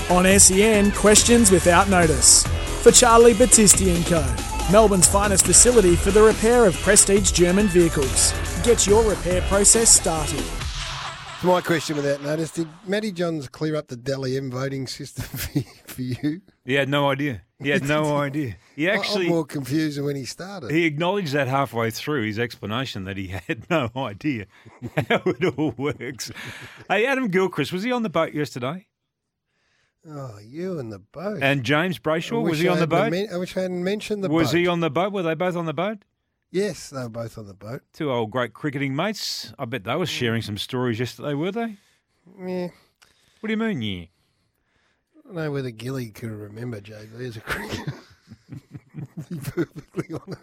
On SEN, questions without notice. For Charlie Battisti & Co. Melbourne's finest facility for the repair of prestige German vehicles. Get your repair process started. For my question without notice, did Matty Johns clear up the Dally M voting system for you? He had no idea. He had no idea. He actually, I'm more confused than when he started. he acknowledged that halfway through his explanation that he had no idea how it all works. Hey, Adam Gilchrist, was he on the boat yesterday? Oh, you and the boat. And James Brayshaw, was he on the boat? I wish I hadn't mentioned the boat. Was he on the boat? Were they both on the boat? Yes, they were both on the boat. Two old great cricketing mates. I bet they were sharing some stories yesterday, were they? Yeah. What do you mean, yeah? I don't know whether Gilly could remember JB as a cricketer. To be perfectly honest.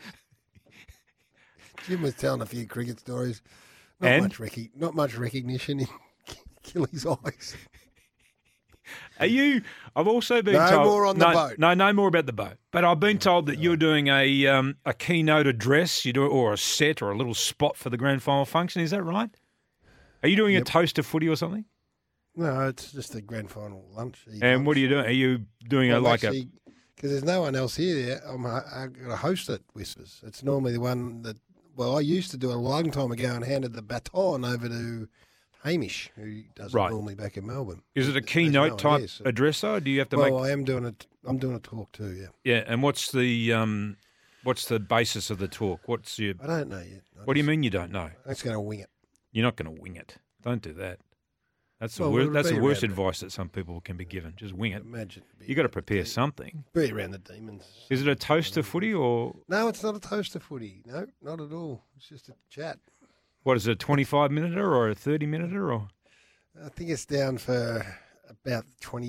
Jim was telling a few cricket stories. Not much recognition in Gilly's eyes. Are you? I've also been No told more on the boat. No more about the boat. But I've been told that you're doing a keynote address, or a set or a little spot for the grand final function. Is that right? Are you doing a toast of footy or something? No, it's just a grand final lunch. And what are you doing? Are you doing because there's no one else here. I'm going to host it, Whispers. It's normally the one that, I used to do it a long time ago and handed the baton over to Hamish, who does it normally back in Melbourne. Is it a keynote type address, though? Do you have to make? Well, I am doing it. I'm doing a talk too. Yeah. Yeah, and what's the basis of the talk? I don't know yet. What do you mean you don't know? I'm just going to wing it. You're not going to wing it. Don't do that. That's the worst advice that some people can be given. Just wing it. Imagine. You got to prepare something. Be around the demons. Is it a toast to footy or? No, it's not a toast to footy. No, not at all. It's just a chat. What is it? A 25-minuter or a 30-minuter or? I think it's down for about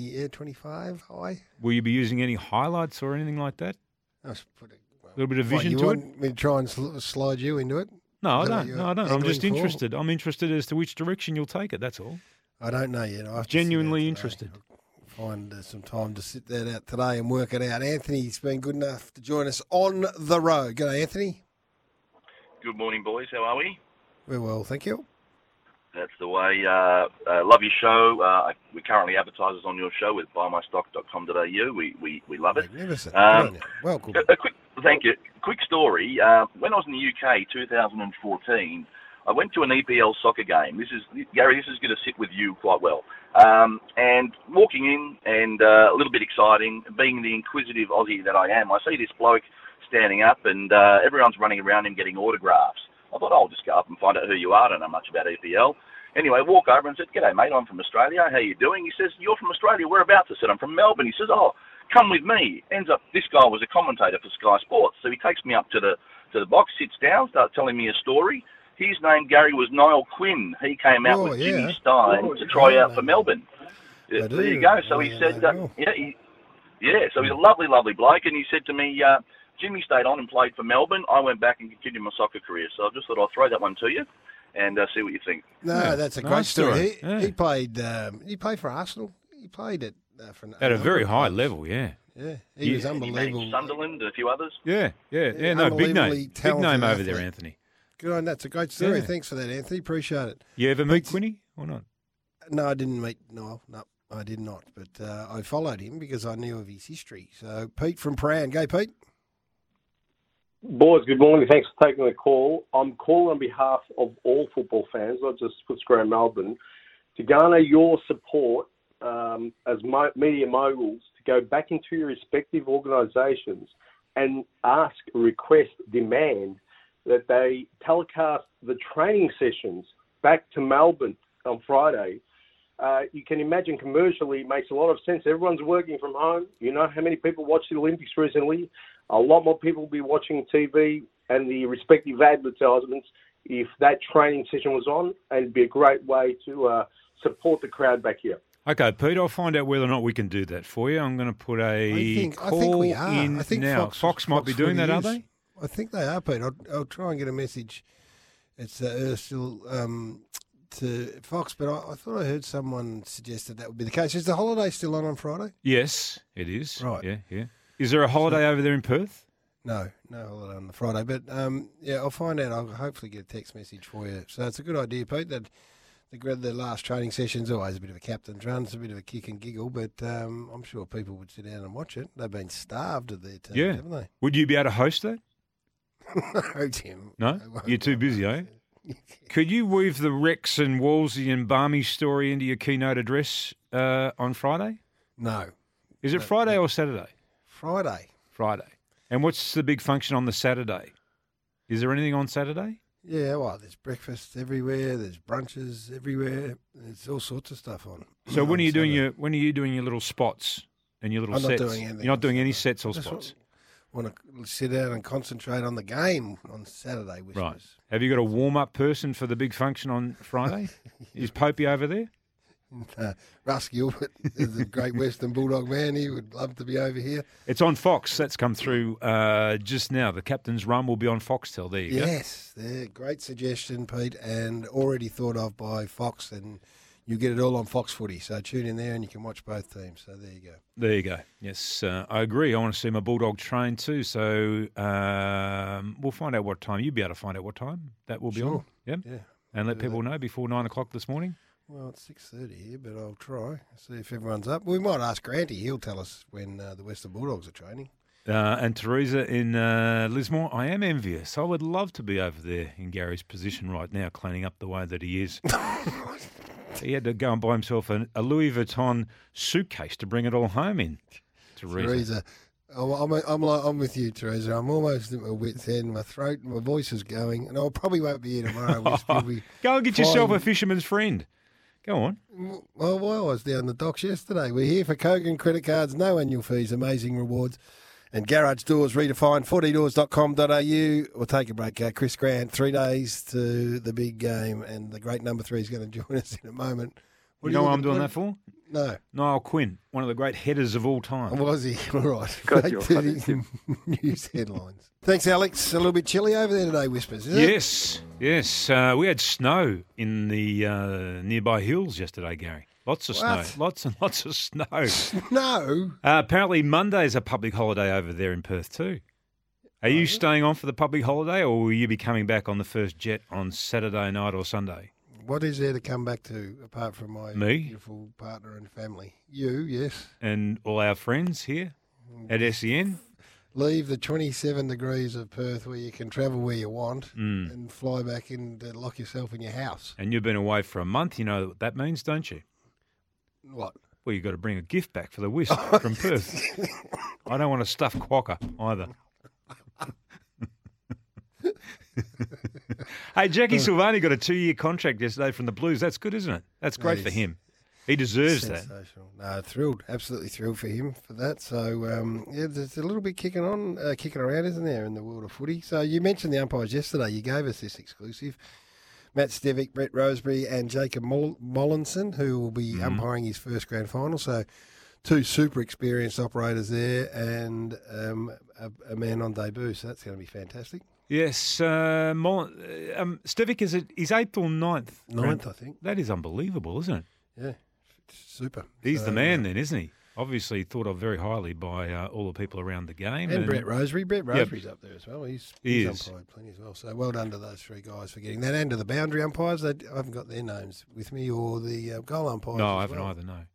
25 high. Will you be using any highlights or anything like that? I'll just put a little bit of vision you to want it. me to try and slide you into it? No, I don't. I'm just angling interested. I'm interested as to which direction you'll take it. That's all. I don't know yet. I have to Genuinely interested. I'll find some time to sit that out today and work it out. Anthony's been good enough to join us on the road. G'day, Anthony. Good morning, boys. How are we? Very well, thank you. That's the way. Love your show. We currently advertisers on your show with buymystock.com.au. We love it. Magnificent. Good on you. Well, good. Thank you. Quick story. When I was in the UK, 2014, I went to an EPL soccer game. Gary, this is going to sit with you quite well. And walking in, and a little bit exciting, being the inquisitive Aussie that I am, I see this bloke standing up, and everyone's running around him getting autographs. I thought, I'll just go up and find out who you are. I don't know much about EPL. Anyway, walk over and said, "G'day, mate, I'm from Australia. How you doing?" He says, "You're from Australia. Whereabouts?" I said, "I'm from Melbourne." He says, "Oh, come with me." Ends up, this guy was a commentator for Sky Sports. So he takes me up to the box, sits down, starts telling me a story. His name, Gary, was Niall Quinn. He came out with Jimmy Stein to try out for Melbourne. There you go. So he said, so he's a lovely, lovely bloke. And he said to me, Jimmy stayed on and played for Melbourne. I went back and continued my soccer career. So I just thought I'll throw that one to you and see what you think. No, that's a great story. He played for Arsenal. He played at a very high level, yeah. Yeah, he was unbelievable. Sunderland, a few others. Yeah. No, big name over there, Anthony. Good on, that's a great story. Yeah. Thanks for that, Anthony. Appreciate it. You ever meet Quinny or not? No, I didn't meet Niall. No, I did not. But I followed him because I knew of his history. So, Pete from Prahran. Go, Pete. Boys, good morning. Thanks for taking the call. I'm calling on behalf of all football fans, not just Footscray Melbourne, to garner your support as media moguls to go back into your respective organisations and ask, request, demand that they telecast the training sessions back to Melbourne on Friday. You can imagine commercially it makes a lot of sense. Everyone's working from home. You know how many people watched the Olympics recently? A lot more people will be watching TV and the respective advertisements if that training session was on, and it'd be a great way to support the crowd back here. Okay, Pete, I'll find out whether or not we can do that for you. I'm going to put a call in now. Fox might be doing that, are they? I think they are, Pete. I'll try and get a message. It's still to Fox, but I thought I heard someone suggested that would be the case. Is the holiday still on Friday? Yes, it is. Right. Yeah. Is there a holiday over there in Perth? No holiday on the Friday. But, I'll find out. I'll hopefully get a text message for you. So it's a good idea, Pete, that the last training session's always a bit of a captain's run, it's a bit of a kick and giggle, but I'm sure people would sit down and watch it. They've been starved of their team, haven't they? Would you be able to host that? No, Tim. No? You're too busy, eh? Could you weave the Rex and Wolsey and Barmy story into your keynote address on Friday? No. Is it Friday or Saturday? Friday. Friday. And what's the big function on the Saturday? Is there anything on Saturday? Yeah, well, there's breakfasts everywhere, there's brunches everywhere, there's all sorts of stuff on. So when are you doing your little spots and your little I'm sets? not doing anything. You're not doing any sets or Just spots. Want to sit down and concentrate on the game on Saturday, Whispers. Right. Have you got a warm-up person for the big function on Friday? Is Popey over there? Russ Gilbert is a great Western Bulldog man. He would love to be over here. It's on Fox. That's come through just now. The captain's run will be on Foxtel. There you go. Yes, great suggestion, Pete, and already thought of by Fox, and you get it all on Fox Footy. So tune in there and you can watch both teams. So there you go. There you go. Yes, I agree. I want to see my Bulldog train too. So we'll find out what time. You'll be able to find out what time that will be on. Yep. Yeah. And let people know before 9 o'clock this morning. Well, it's 6:30 here, but I'll try. See if everyone's up. We might ask Granty. He'll tell us when the Western Bulldogs are training. And Teresa in Lismore, I am envious. I would love to be over there in Gary's position right now, cleaning up the way that he is. He had to go and buy himself a Louis Vuitton suitcase to bring it all home in. Teresa. I'm with you, Teresa. I'm almost at my wit's end. My throat and my voice is going, and I probably won't be here tomorrow. Go and get yourself a fisherman's friend. Go on. Well, I was down the docks yesterday. We're here for Kogan credit cards, no annual fees, amazing rewards. And Garage Doors redefined, 40doors.com.au. We'll take a break. Chris Grant, 3 days to the big game, and the great number 3 is going to join us in a moment. You know what I'm doing that for? No. Niall Quinn, one of the great headers of all time. Was he? All right. Got your funny, news headlines. Thanks, Alex. A little bit chilly over there today, Whispers, isn't it? Yes. We had snow in the nearby hills yesterday, Gary. Lots of snow. Lots and lots of snow. No. Apparently Monday's a public holiday over there in Perth too. Are you staying on for the public holiday, or will you be coming back on the first jet on Saturday night or Sunday? What is there to come back to apart from my beautiful partner and family? You, yes. And all our friends here at SEN? Leave the 27 degrees of Perth where you can travel where you want and fly back and lock yourself in your house. And you've been away for a month. You know what that means, don't you? What? Well, you've got to bring a gift back for the Wisp from Perth. I don't want a stuffed quokka either. Hey, Jackie Silvani got a 2-year contract yesterday from the Blues. That's good, isn't it? That's great for him. He deserves that. No, thrilled, absolutely thrilled for him for that. So, there's a little bit kicking around, isn't there, in the world of footy? So you mentioned the umpires yesterday. You gave us this exclusive. Matt Stevic, Brett Roseberry and Jacob Mollinson, who will be umpiring his first grand final. So 2 super experienced operators there and a man on debut. So that's going to be fantastic. Yes, Stevic, is it his 8th or 9th? 9th, I think. That is unbelievable, isn't it? Yeah, super. He's the man then, isn't he? Obviously thought of very highly by all the people around the game. And Brett Roseberry. Brett Roseberry's up there as well. He's umpired plenty as well. So well done to those 3 guys for getting that. And to the boundary umpires. I haven't got their names with me, or the goal umpires. No, I haven't either, no.